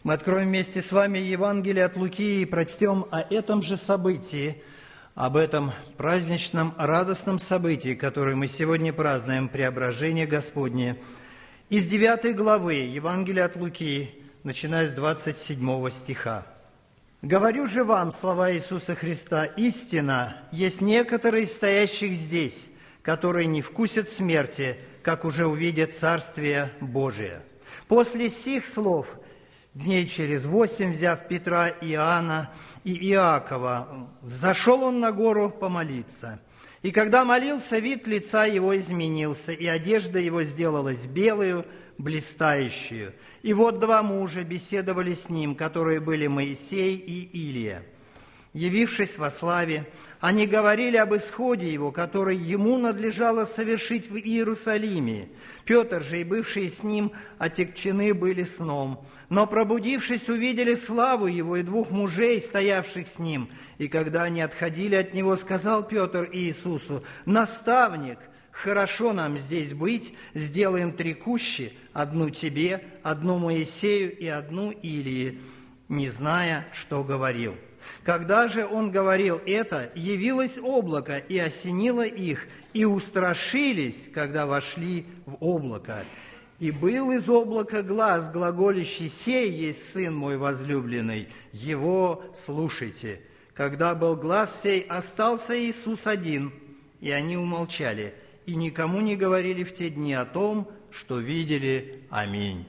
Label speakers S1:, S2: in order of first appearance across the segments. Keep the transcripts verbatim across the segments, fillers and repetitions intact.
S1: Мы откроем вместе с вами Евангелие от Луки и прочтем о этом же событии, об этом праздничном, радостном событии, которое мы сегодня празднуем, Преображение Господне, из девятой главы Евангелия от Луки, начиная с двадцать седьмого стиха. «Говорю же вам, слова Иисуса Христа, истина, есть некоторые из стоящих здесь, которые не вкусят смерти, как уже увидят Царствие Божие». После сих слов, дней через восемь, взяв Петра, Иоанна и Иакова, зашел он на гору помолиться. И когда молился, вид лица его изменился, и одежда его сделалась белую, блистающую. И вот два мужа беседовали с ним, которые были Моисей и Илия. Явившись во славе, они говорили об исходе его, который ему надлежало совершить в Иерусалиме. Петр же и бывшие с ним отягчены были сном. Но, пробудившись, увидели славу его и двух мужей, стоявших с ним. И когда они отходили от него, сказал Петр Иисусу: «Наставник, хорошо нам здесь быть, сделаем три кущи, одну тебе, одну Моисею и одну Илии», не зная, что говорил. Когда же он говорил это, явилось облако и осенило их, и устрашились, когда вошли в облако. И был из облака глас, глаголящий: «Сей есть Сын мой возлюбленный, его слушайте». Когда был глас сей, остался Иисус один, и они умолчали, и никому не говорили в те дни о том, что видели. Аминь.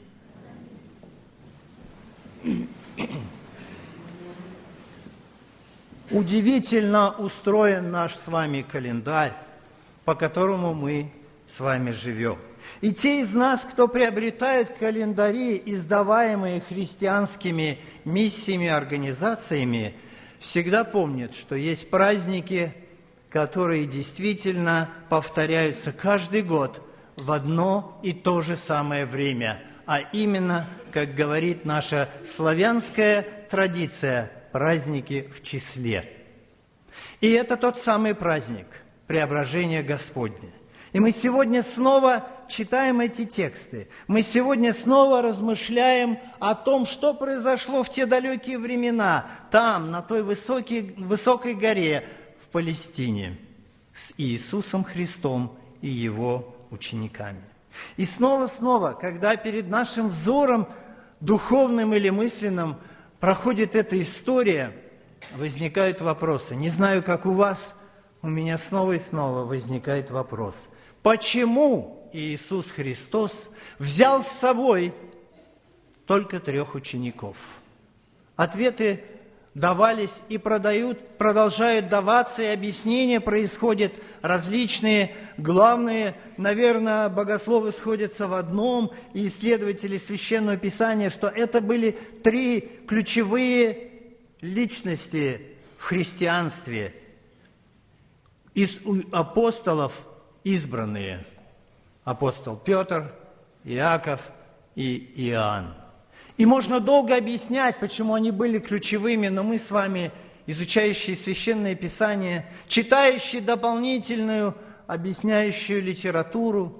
S1: Удивительно устроен наш с вами календарь, по которому мы с вами живем. И те из нас, кто приобретают календари, издаваемые христианскими миссиями, организациями, всегда помнят, что есть праздники, которые действительно повторяются каждый год в одно и то же самое время, а именно, как говорит наша славянская традиция, праздники в числе. И это тот самый праздник Преображения Господне. И мы сегодня снова читаем эти тексты. Мы сегодня снова размышляем о том, что произошло в те далекие времена, там, на той высокой, высокой горе в Палестине, с Иисусом Христом и Его учениками. И снова-снова, когда перед нашим взором, духовным или мысленным, проходит эта история, возникают вопросы. Не знаю, как у вас, у меня снова и снова возникает вопрос. Почему Иисус Христос взял с собой только трех учеников? Ответы давались и продают, продолжают даваться, и объяснения происходят различные. Главные, наверное, богословы сходятся в одном, и исследователи Священного Писания, что это были три ключевые личности в христианстве, из апостолов избранные. Апостол Петр, Иаков и Иоанн. И можно долго объяснять, почему они были ключевыми, но мы с вами, изучающие Священное Писание, читающие дополнительную, объясняющую литературу,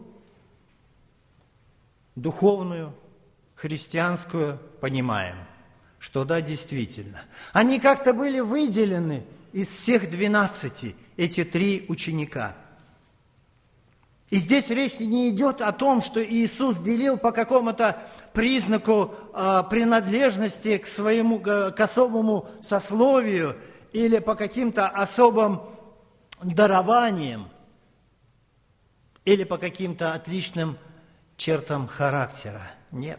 S1: духовную, христианскую, понимаем, что да, действительно, они как-то были выделены из всех двенадцати, эти три ученика. И здесь речь не идет о том, что Иисус делил по какому-то признаку э, принадлежности к своему, к особому сословию или по каким-то особым дарованиям или по каким-то отличным чертам характера. Нет.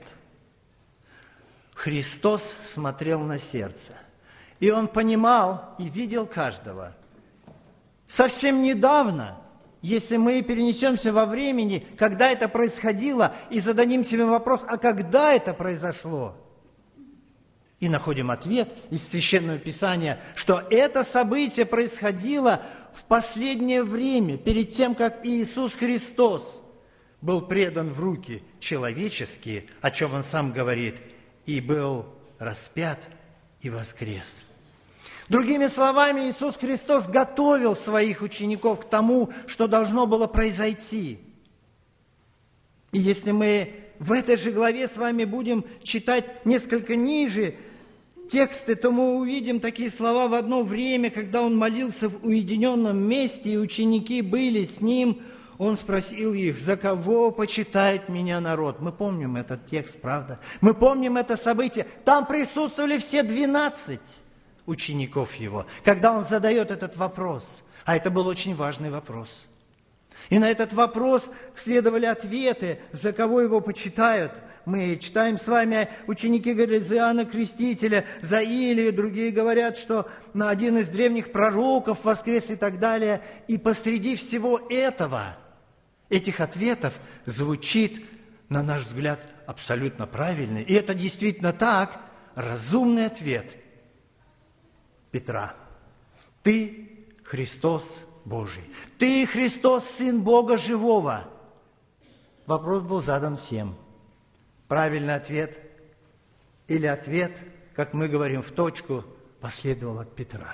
S1: Христос смотрел на сердце, и Он понимал и видел каждого. Совсем недавно, если мы перенесемся во времени, когда это происходило, и зададим себе вопрос, а когда это произошло? И находим ответ из Священного Писания, что это событие происходило в последнее время, перед тем, как Иисус Христос был предан в руки человеческие, о чем Он сам говорит, и был распят и воскрес. Другими словами, Иисус Христос готовил своих учеников к тому, что должно было произойти. И если мы в этой же главе с вами будем читать несколько ниже тексты, то мы увидим такие слова: в одно время, когда он молился в уединенном месте, и ученики были с ним, он спросил их: за кого почитает меня народ? Мы помним этот текст, правда? Мы помним это событие. Там присутствовали все двенадцать учеников его, когда он задает этот вопрос. А это был очень важный вопрос. И на этот вопрос следовали ответы, за кого его почитают. Мы читаем с вами, ученики говорят за Иоанна Крестителя, за Илию, другие говорят, что на один из древних пророков воскрес и так далее. И посреди всего этого, этих ответов, звучит, на наш взгляд, абсолютно правильный. И это действительно так, разумный ответ Петра. Ты Христос Божий. Ты Христос, Сын Бога Живого. Вопрос был задан всем. Правильный ответ или ответ, как мы говорим, в точку, последовал от Петра.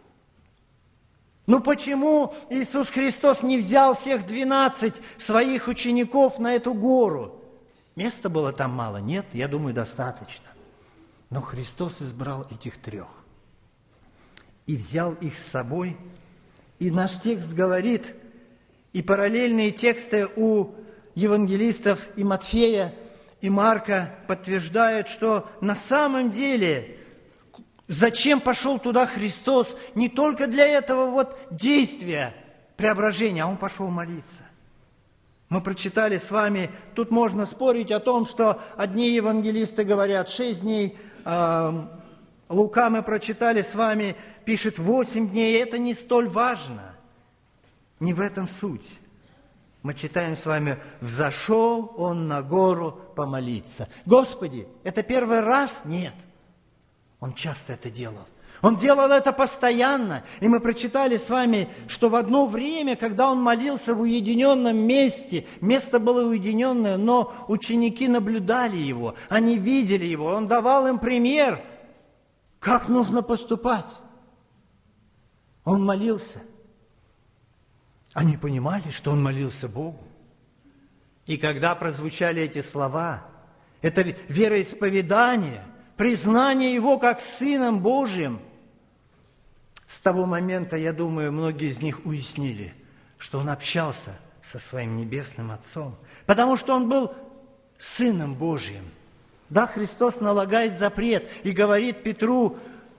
S1: Ну почему Иисус Христос не взял всех двенадцать своих учеников на эту гору? Места было там мало? Нет, я думаю, достаточно. Но Христос избрал этих трех и взял их с собой. И наш текст говорит, и параллельные тексты у евангелистов и Матфея, и Марка подтверждают, что на самом деле, зачем пошел туда Христос? Не только для этого вот действия преображения, а Он пошел молиться. Мы прочитали с вами, тут можно спорить о том, что одни евангелисты говорят шесть дней, э, Лука мы прочитали с вами, пишет восемь дней, это не столь важно. Не в этом суть. Мы читаем с вами: «Взошел он на гору помолиться». Господи, это первый раз? Нет. Он часто это делал. Он делал это постоянно. И мы прочитали с вами, что в одно время, когда он молился в уединенном месте, место было уединенное, но ученики наблюдали его, они видели его, он давал им пример, как нужно поступать. Он молился. Они понимали, что он молился Богу. И когда прозвучали эти слова, это вероисповедание, признание Его как Сыном Божьим, с того момента, я думаю, многие из них уяснили, что он общался со своим Небесным Отцом, потому что он был Сыном Божьим. Да, Христос налагает запрет и говорит Петру: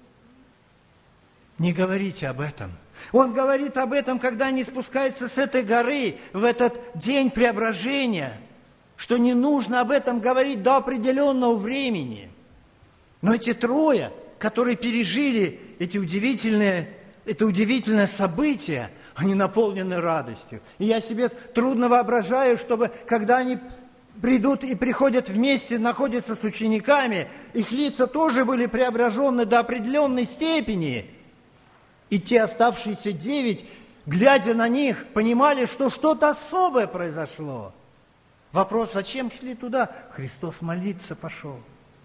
S1: не говорите об этом. Он говорит об этом, когда они спускаются с этой горы в этот день преображения, что не нужно об этом говорить до определенного времени. Но эти трое, которые пережили эти удивительные, это удивительное событие, они наполнены радостью. И я себе трудно воображаю, чтобы, когда они придут и приходят вместе, находятся с учениками, их лица тоже были преображены до определенной степени. И те оставшиеся девять, глядя на них, понимали, что что-то особое произошло. Вопрос: зачем шли туда? Христос молиться пошел.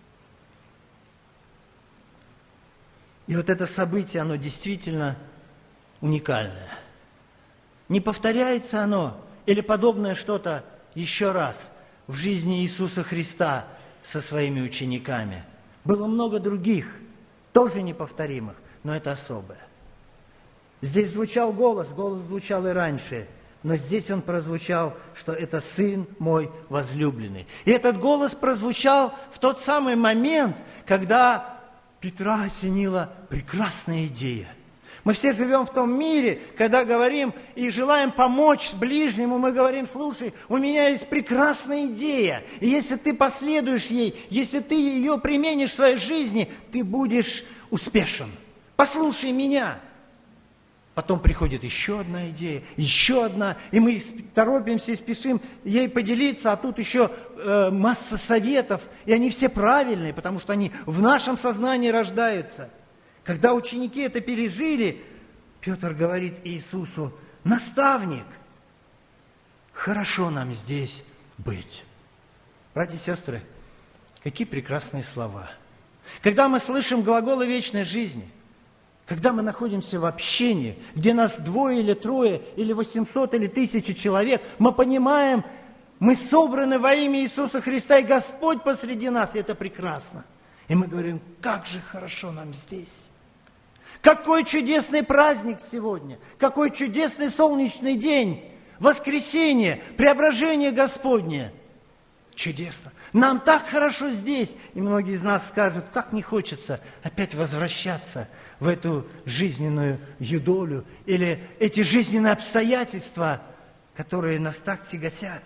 S1: И вот это событие, оно действительно уникальное. Не повторяется оно или подобное что-то еще раз в жизни Иисуса Христа со своими учениками. Было много других, тоже неповторимых, но это особое. Здесь звучал голос, голос звучал и раньше, но здесь он прозвучал, что это Сын мой возлюбленный. И этот голос прозвучал в тот самый момент, когда Петра осенила прекрасная идея. Мы все живем в том мире, когда говорим и желаем помочь ближнему, мы говорим: слушай, у меня есть прекрасная идея, и если ты последуешь ей, если ты ее применишь в своей жизни, ты будешь успешен. Послушай меня. Потом приходит еще одна идея, еще одна, и мы торопимся и спешим ей поделиться, а тут еще э, масса советов, и они все правильные, потому что они в нашем сознании рождаются. Когда ученики это пережили, Петр говорит Иисусу: наставник, хорошо нам здесь быть. Братья и сестры, какие прекрасные слова. Когда мы слышим глаголы вечной жизни, когда мы находимся в общении, где нас двое или трое, или восемьсот, или тысячи человек, мы понимаем, Мы собраны во имя Иисуса Христа, и Господь посреди нас, и это прекрасно. И мы говорим, как же хорошо нам здесь. Какой чудесный праздник сегодня, какой чудесный солнечный день, воскресенье, преображение Господне. Чудесно. Нам так хорошо здесь. И многие из нас скажут, как не хочется опять возвращаться в эту жизненную юдолю или эти жизненные обстоятельства, которые нас так тяготят.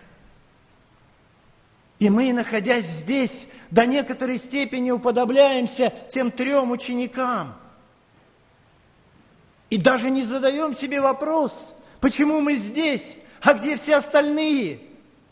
S1: И мы, находясь здесь, до некоторой степени уподобляемся тем трем ученикам. И даже не задаем себе вопрос, почему мы здесь, а где все остальные?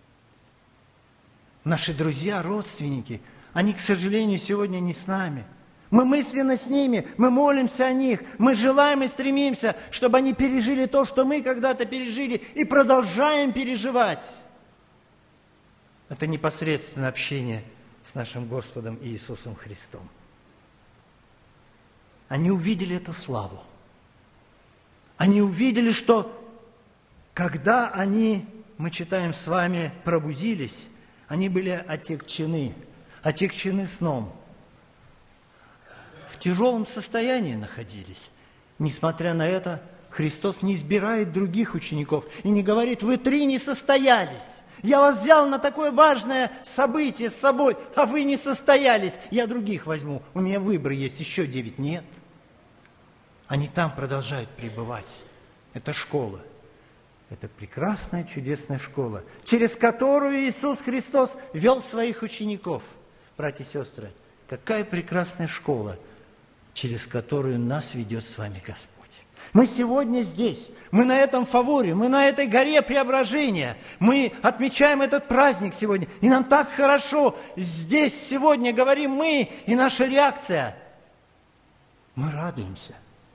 S1: Наши друзья, родственники, они, к сожалению, сегодня не с нами. Мы мысленно с ними, мы молимся о них, мы желаем и стремимся, чтобы они пережили то, что мы когда-то пережили, и продолжаем переживать. Это непосредственное общение с нашим Господом Иисусом Христом. Они увидели эту славу. Они увидели, что когда они, мы читаем с вами, пробудились, они были отягчены, отягчены сном. В тяжелом состоянии находились. Несмотря на это, Христос не избирает других учеников и не говорит, вы три не состоялись. Я вас взял на такое важное событие с собой, а вы не состоялись. Я других возьму. У меня выбор есть, еще девять. Нет. Они там продолжают пребывать. Это школа. Это прекрасная, чудесная школа, через которую Иисус Христос вел своих учеников. Братья и сестры, какая прекрасная школа, через которую нас ведет с вами Господь. Мы сегодня здесь, мы на этом фаворе, мы на этой горе преображения, мы отмечаем этот праздник сегодня, и нам так хорошо здесь сегодня, говорим мы, и наша реакция. Мы радуемся.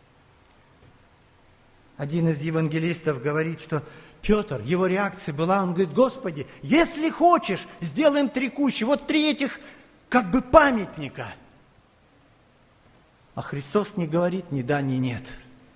S1: Один из евангелистов говорит, что Петр, его реакция была, он говорит, Господи, если хочешь, сделаем три кущи, вот три этих как бы памятника. А Христос не говорит ни да, ни нет.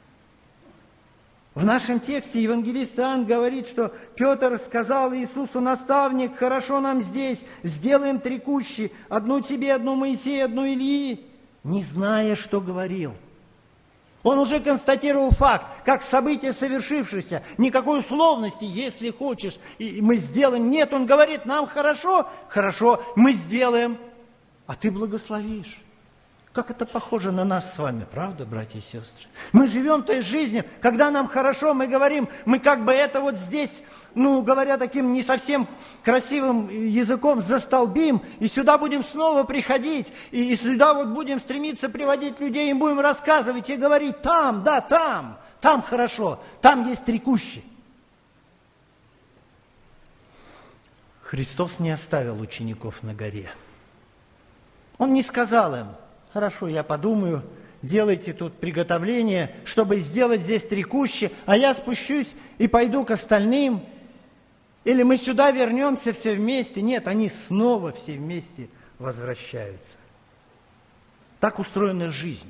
S1: В нашем тексте евангелист Иоанн говорит, что Петр сказал Иисусу, наставник, хорошо нам здесь, сделаем три кущи, одну тебе, одну Моисею, одну Илии, не зная, что говорил. Он уже констатировал факт, как событие совершившееся, никакой условности, если хочешь, и мы сделаем. Нет, он говорит, нам хорошо, хорошо, мы сделаем, а ты благословишь. Как это похоже на нас с вами, правда, братья и сестры? Мы живем той жизнью, когда нам хорошо, мы говорим, мы как бы это вот здесь, ну, говоря таким не совсем красивым языком, застолбим, и сюда будем снова приходить, и, и сюда вот будем стремиться приводить людей, им будем рассказывать и говорить, там, да, там, там хорошо, там есть три кущи. Христос не оставил учеников на горе. Он не сказал им, хорошо, я подумаю, делайте тут приготовление, чтобы сделать здесь три кущи, а я спущусь и пойду к остальным. Или мы сюда вернемся все вместе. Нет, они снова все вместе возвращаются. Так устроена жизнь.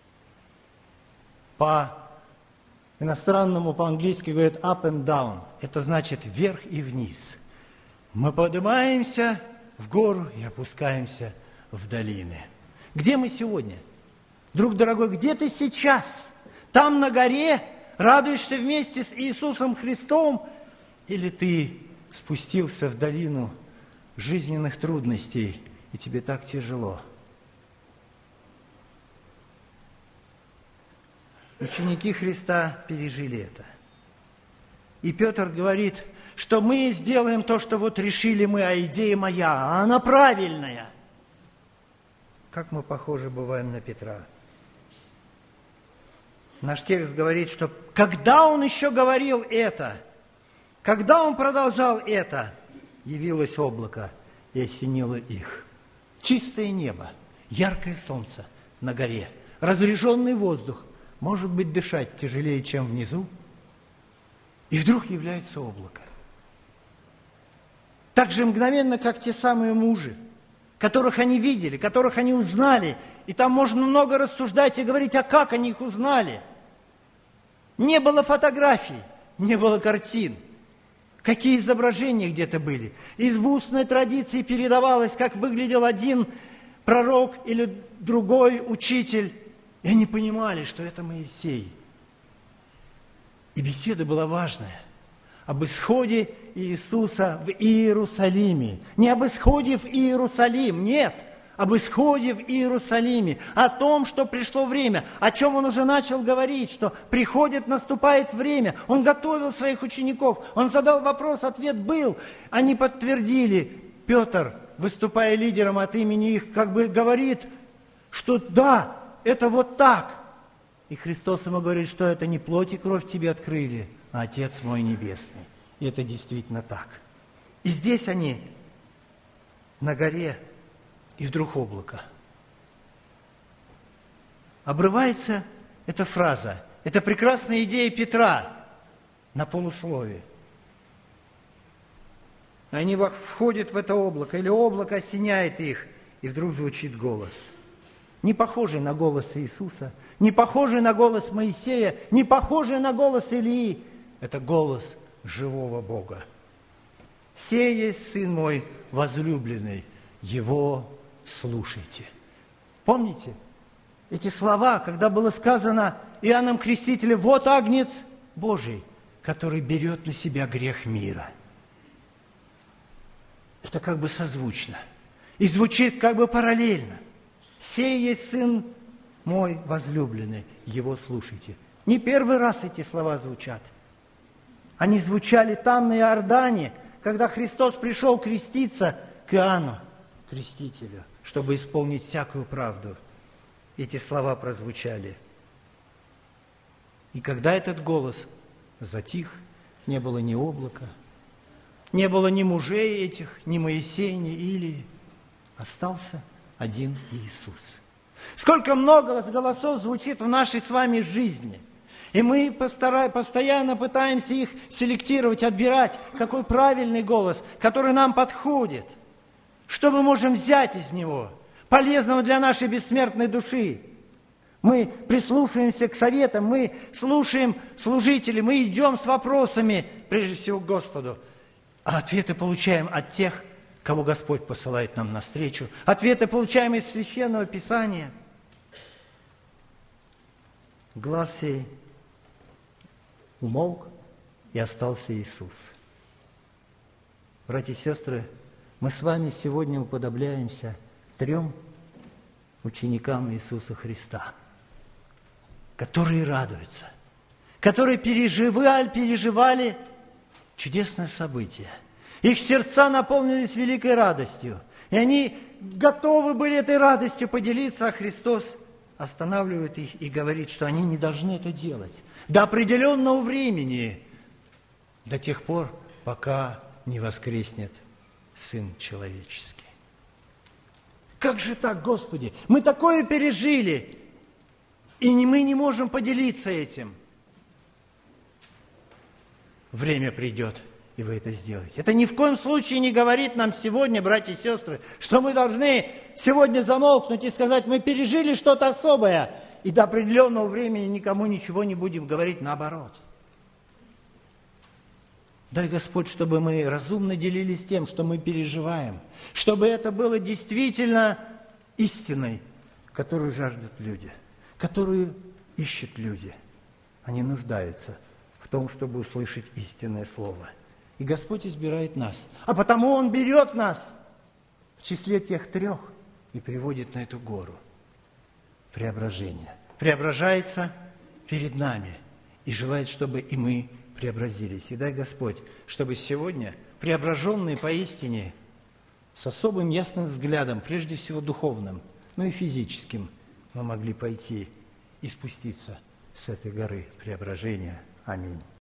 S1: По иностранному, по-английски говорят up and down. Это значит вверх и вниз. Мы поднимаемся в гору и опускаемся в долины. Где мы сегодня? Друг дорогой, где ты сейчас? Там на горе радуешься вместе с Иисусом Христом? Или ты спустился в долину жизненных трудностей, и тебе так тяжело? Ученики Христа пережили это. И Петр говорит, что мы сделаем то, что вот решили мы, а идея моя, а она правильная. Как мы похожи бываем на Петра. Наш текст говорит, что когда он еще говорил это, когда он продолжал это, явилось облако и осенило их. Чистое небо, яркое солнце на горе, разреженный воздух, может быть, дышать тяжелее, чем внизу. И вдруг является облако. Так же мгновенно, как те самые мужи, которых они видели, которых они узнали. И там можно много рассуждать и говорить, а как они их узнали? Не было фотографий, не было картин. какие изображения где-то были. Из устной традиции передавалось, как выглядел один пророк или другой учитель. И они понимали, что это Моисей. И беседа была важная. Об исходе Иисуса в Иерусалиме. Не об исходе в Иерусалим, нет. Об исходе в Иерусалиме. О том, что пришло время. О чем он уже начал говорить, что приходит, наступает время. Он готовил своих учеников. Он задал вопрос, ответ был. Они подтвердили. Петр, выступая лидером от имени их, как бы говорит, что да, это вот так. И Христос ему говорит, что это не плоть и кровь тебе открыли, а Отец мой Небесный. И это действительно так. И здесь они на горе, и вдруг облако. Обрывается эта фраза. Это прекрасная идея Петра на полусловие. Они входят в это облако, или облако осеняет их, и вдруг звучит голос. Не похожий на голос Иисуса, не похожий на голос Моисея, не похожий на голос Илии. Это голос живого Бога. «Сей есть Сын мой возлюбленный, Его слушайте». Помните эти слова, когда было сказано Иоанном Крестителем: «Вот Агнец Божий, который берет на себя грех мира». Это как бы созвучно и звучит как бы параллельно. «Сей есть Сын мой возлюбленный, Его слушайте». Не первый раз эти слова звучат. Они звучали там, на Иордане, когда Христос пришел креститься к Иоанну, крестителю, чтобы исполнить всякую правду. Эти слова прозвучали. И когда этот голос затих, не было ни облака, не было ни мужей этих, ни Моисея, ни Илии. Остался один Иисус. Сколько много голосов звучит в нашей с вами жизни. И мы постоянно пытаемся их селектировать, отбирать, какой правильный голос, который нам подходит. Что мы можем взять из него, полезного для нашей бессмертной души. Мы прислушаемся к советам, мы слушаем служителей, мы идем с вопросами, прежде всего, к Господу. А ответы получаем от тех, кого Господь посылает нам навстречу. Ответы получаем из Священного Писания. Глас сей умолк, и остался Иисус. Братья и сестры, мы с вами сегодня уподобляемся трем ученикам Иисуса Христа, которые радуются, которые переживали, переживали чудесное событие. Их сердца наполнились великой радостью, и они готовы были этой радостью поделиться, а Христос останавливает их и говорит, что они не должны это делать до определенного времени, до тех пор, пока не воскреснет Сын Человеческий. Как же так, Господи? Мы такое пережили, и мы не можем поделиться этим. Время придет, и вы это сделаете. Это ни в коем случае не говорит нам сегодня, братья и сестры, что мы должны сегодня замолкнуть и сказать: мы пережили что-то особое, и до определенного времени никому ничего не будем говорить, наоборот. Дай, Господь, чтобы мы разумно делились тем, что мы переживаем, чтобы это было действительно истиной, которую жаждут люди, которую ищут люди. Они нуждаются в том, чтобы услышать истинное слово. И Господь избирает нас. А потому Он берет нас в числе тех трех и приводит на эту гору преображения. Преображается перед нами и желает, чтобы и мы преобразились. И дай, Господь, чтобы сегодня, преображенные поистине, с особым ясным взглядом, прежде всего духовным, но и физическим, мы могли пойти и спуститься с этой горы преображения. Аминь.